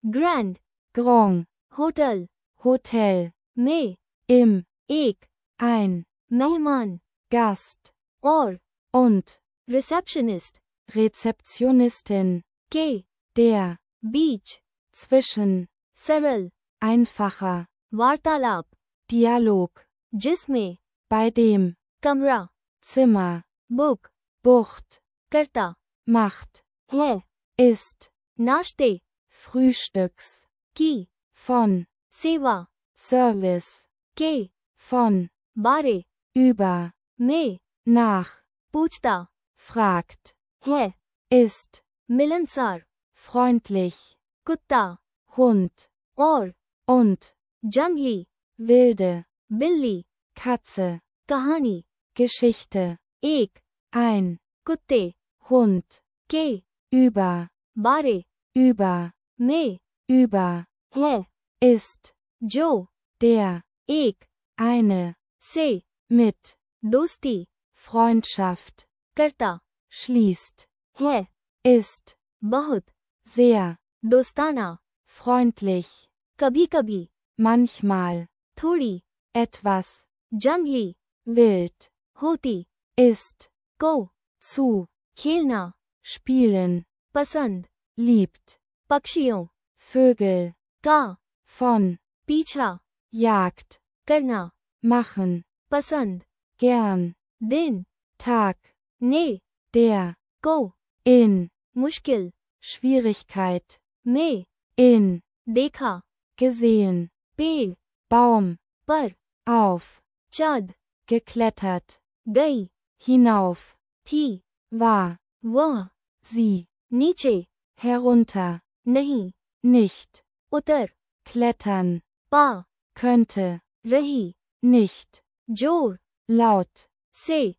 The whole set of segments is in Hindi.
grand, Grand, hotel, Hotel, में, im, एक, ein, मेहमान, Gast, और, und, receptionist, Rezeptionistin, के, der, बीच, zwischen, सरल, einfacher, वार्तालाप, Dialog, जिसमें, bei dem, कमरा, Zimmer, बुक, Bucht, करता, macht, है, ist, नाश्ते, Frühstücks, की, von, सेवा, Service, के, von, बारे, über, में, nach, पूछता, fragt, है, ist, मिलनसार, freundlich, कुत्ता, Hund, और, und, जंगली, wilde, बिल्ली, Katze, कहानी, Geschichte, एक, ein, कुत्ते, Hund, के, über, बारे, über, में, über, है, ist, जो, der, एक, eine, से, mit, दोस्ती, Freundschaft, करता, schließt, है, ist, बहुत, sehr, दोस्ताना, freundlich, कभी कभी, manchmal, थोड़ी, etwas, जंगली, wild, होती, ist, को, zu, खेलना, spielen, पसंद, liebt, पक्षियों, Vögel, का, von, पीछा, Jagd, करना, machen, पसंद, gern, दिन, Tag, ने, der, को, in, मुश्किल, Schwierigkeit, में, in, देखा, gesehen, पेड़, Baum, पर, auf, चाँद, geklettert, गई, hinauf, थी, war, वह, sie, नीचे, herunter, नहीं, nicht, उतर, klettern, पा, könnte, रही, nicht, जोर, laut, से,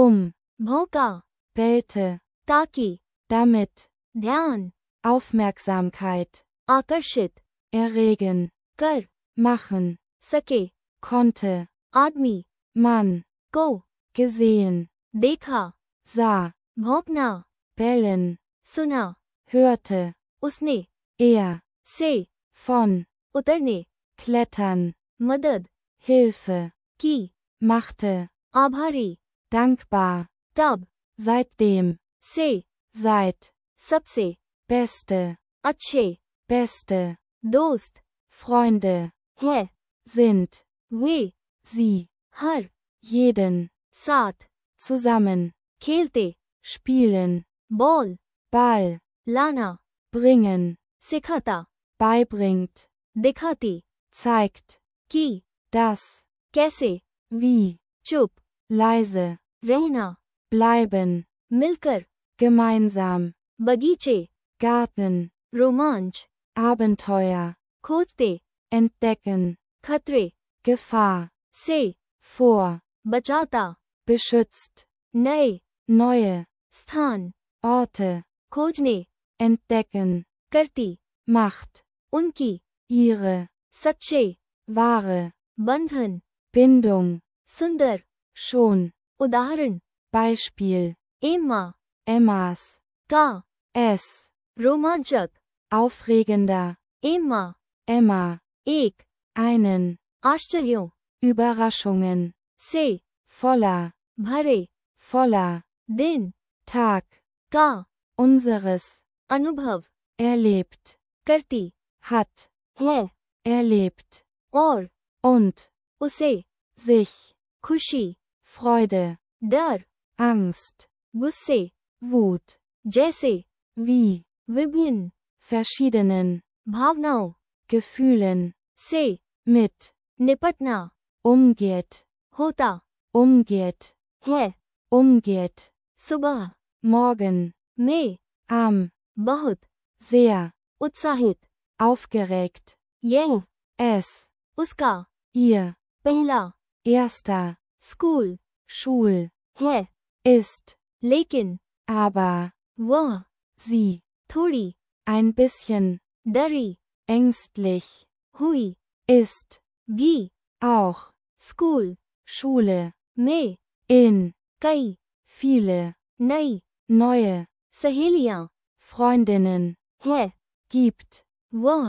भौंका, bellte, ताकि, damit, ध्यान, Aufmerksamkeit, आकर्षित, erregen, कर, machen, सके, konnte, आदमी, Mann, को, gesehen, देखा, sah, भौंकना, bellen, सुना, hörte, उसने, er, से, von, उतरने, klettern, मदद, Hilfe, की, machte, आभारी, dankbar, तब, seitdem, से, seit, सबसे, beste, अच्छे, beste, दोस्त, Freunde, है, sind, वे, sie, हर, jeden, साथ, zusammen, खेलते, spielen, बॉल, Ball, लाना, bringen, सिखाता, beibringt, दिखाती, zeigt, की, das, कैसे, wie, चुप, leise, रहना, bleiben, मिलकर, gemeinsam, बगीचे, Garten, रोमांच, Abenteuer, खोजते, entdecken, खतरे, Gefahr, से, vor, बचाता, beschützt, नए, neue, स्थान, Orte, खोजने, entdecken, करती, macht, उनकी, ihre, सच्चे, wahre, बंधन, Bindung, सुंदर, schon, उदाहरण, Beispiel, एम्मा, Emmas, का, es, रोमांचक, aufregender, एम्मा, Emma, एक, einen, आश्चर्यों, Überraschungen, से, voller, भरे, voller, दिन, Tag, का, unseres, अनुभव, erlebt, करती, hat, है, erlebt, और, und, उसे, sich, खुशी, Freude, डर, Angst, गुस्से, Wut, जैसे, wie, विभिन्न, verschiedenen, भावनाओं, Gefühlen, से, mit, निपटना, umgeht, होता, umgeht, है, umgeht, सुबह, morgen, में, am, बहुत, sehr, उत्साहित, aufgeregt, यह, es, उसका, ihr, पहला, erster, स्कूल, Schul, है, ist, लेकिन, aber, वह, sie, थोड़ी, ein bisschen, डरी, ängstlich, हुई, ist, भी, auch, स्कूल, Schule, में, in, कई, viele, नई, neue, सहेलियां, Freundinnen, है, gibt, वह,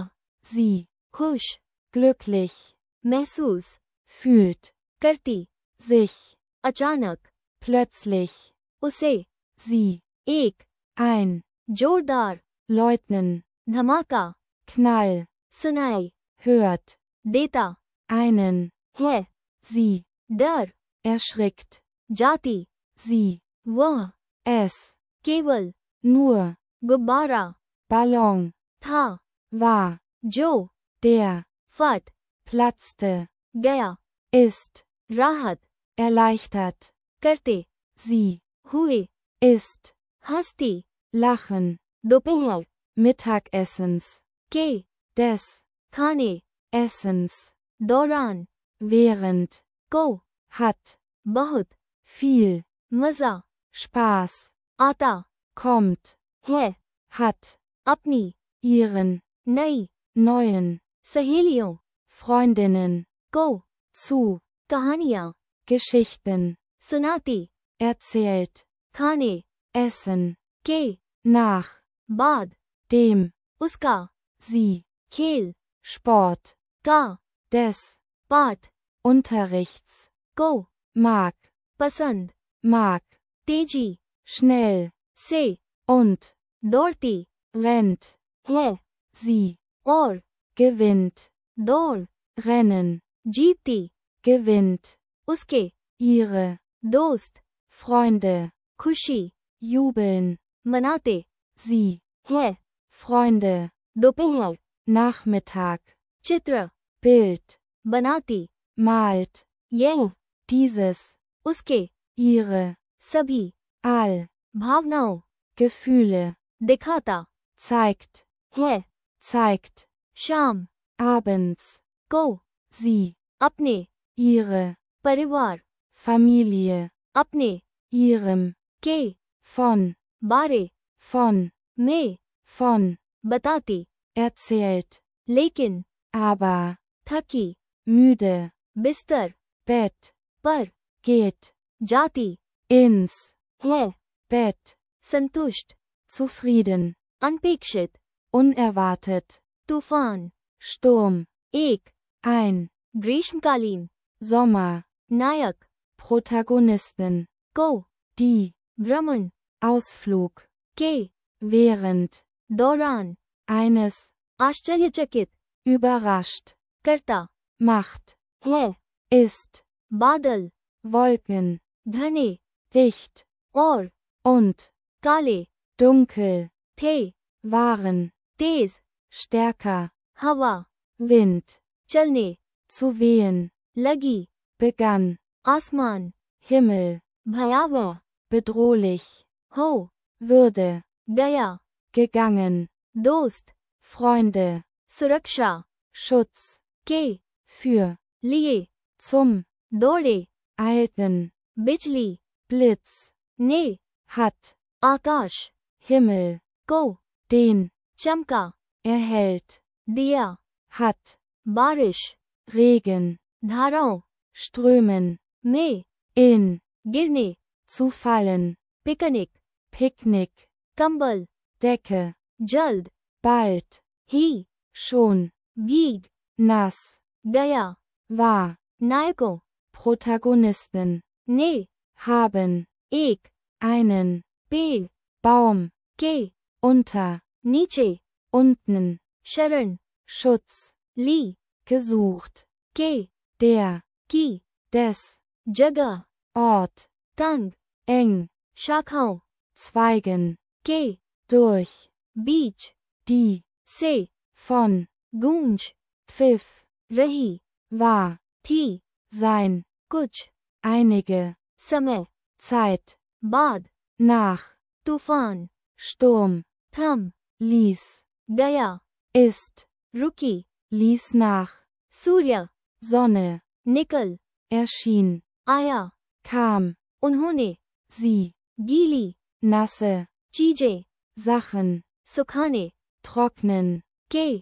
sie, खुश, glücklich, महसूस, fühlt, करती, sich, अचानक, plötzlich, उसे, sie, एक, ein, जोरदार, läuten, धमाका, Knall, सुनाई, hört, देता, einen, है, sie, डर, erschrickt, जाती, sie, वह, es, केवल, nur, गुब्बारा, Ballon, था, war, जो, der, फट, platzte, गया, ist, राहत, erleichtert, करते, sie, हुए, ist, हंसती, lachen, दोपहर, Mittagessens, के, des, खाने, Essens, दौरान, während, को, hat, बहुत, viel, मजा, Spaß, आता, kommt, है, hat, अपनी, ihren, नई, neuen, सहेलियों, Freundinnen, को, zu, कहानियाँ, Geschichten, सुनाती, erzählt, खाने, essen, के, nach, बाद, dem, उसका, sie, खेल, Sport, का, des, पाठ, Unterrichts, को, mag, पसंद, mag, तेजी, schnell, से, und, दौड़ती, rennt, है, sie, और, gewinnt, दौड़, rennen, जीतती, gewinnt, उसके, ihre, दोस्त, Freunde, खुशी, jubeln, मनाते, sie, है, Freunde, दोपहर, Nachmittag, चित्र, Bild, बनाती, malt, यह, dieses, उसके, ihre, सभी, all, भावनाओं, Gefühle, दिखाता, zeigt, है, zeigt, शाम, abends, को, sie, अपने, ihre, परिवार, Familie, अपने, ihrem, के, von, बारे, von, में, von, बताती, erzählt, लेकिन, aber, थकी, müde, बिस्तर, Bett, पर, geht, जाती, ins, है, Bett, संतुष्ट, zufrieden, अनपेक्षित, unerwartet, तूफान, Sturm, एक, ein, ग्रीष्मकालीन, Sommer, नायक, Protagonisten, को, die, भ्रमण, Ausflug, के, während, दौरान, eines, आश्चर्यचकित, überrascht, करता, macht, है, ist, बादल, Wolken, घने, dicht, और, und, काले, dunkel, थे, waren, तेज, stärker, हवा, Wind, चलने, zu wehen, लगी, begann, आसमान, Himmel, भयावह, bedrohlich, हो, würde, गया, gegangen, दोस्त, Freunde, सुरक्षा, Schutz, के, für, लिए, zum, दौड़े, eilten, बिजली, Blitz, ने, hat, आकाश, Himmel, को, den, चमका, erhält, दिया, hat, बारिश, Regen, धाराओं, strömen, में, in, गिरने, zu fallen, पिकनिक, Picknick, कंबल, Decke, जल्द, bald, ही, schon, भीग, nass, गया, war, नायकों, Protagonisten, ने, haben, एक, einen, पेड़, Baum, के, unter, नीचे, unten, शरण, Schutz, ली, gesucht, के, der, की, des, जगह, Ort, तंग, eng, शाखाओं, Zweigen, के, durch, बीच, die, से, von, गूंज, Pfiff, रही, war, थी, sein, कुछ, einige, समय, Zeit, बाद, nach, तूफान, Sturm, थम, ließ, गया, ist, रुकी, ließ nach, सूर्य, Sonne, निकल, erschien, आया, kam, उन्होंने, sie, गीली, nasse, चीजें, Sachen, सुखाने, trocknen, के,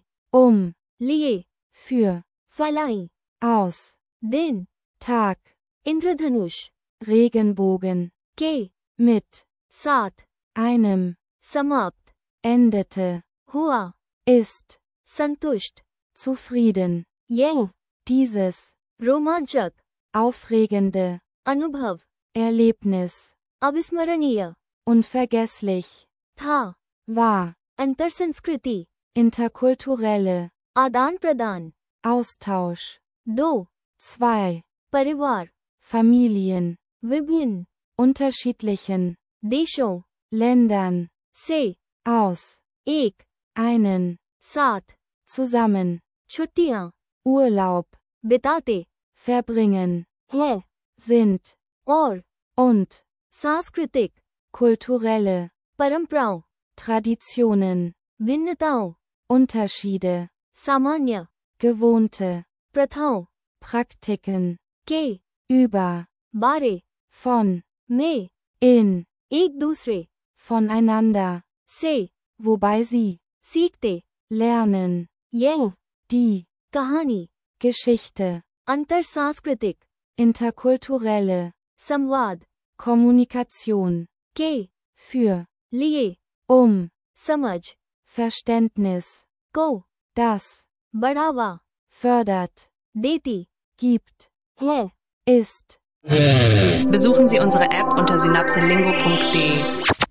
लिए, für, फलाई, aus, दिन, Tag, इंद्रधनुष, Regenbogen, के, mit, साथ, einem, समाप्त, endete, हुआ, ist, संतुष्ट, zufrieden, यह dieses, रोमांचक aufregende, अनुभव Erlebnis, अविस्मरणीय unvergesslich, था war, अंतरसंस्कृति interkulturelle, आदान प्रदान Austausch, 2 2, परिवार Familien, विभिन्न unterschiedlichen, देशों Ländern, से aus, एक einen, साथ zusammen, छुट्टियां Urlaub, बिताते verbringen, हैं sind, और und, सांस्कृतिक kulturelle, परंपराओं Traditionen, भिन्नताओं Unterschiede, सामान्य gewohnte, प्रथाओं Praktiken, के über, बारे von, में in, एक दूसरे voneinander, से wobei sie, सीखते lernen, यह die, कहानी Geschichte, अंतर सांस्कृतिक interkulturelle, संवाद Kommunikation, के für, लिए समझ Verständnis, को das, बढ़ावा fördert, देती gibt, है ist. Besuchen Sie unsere App unter synapselingo.de.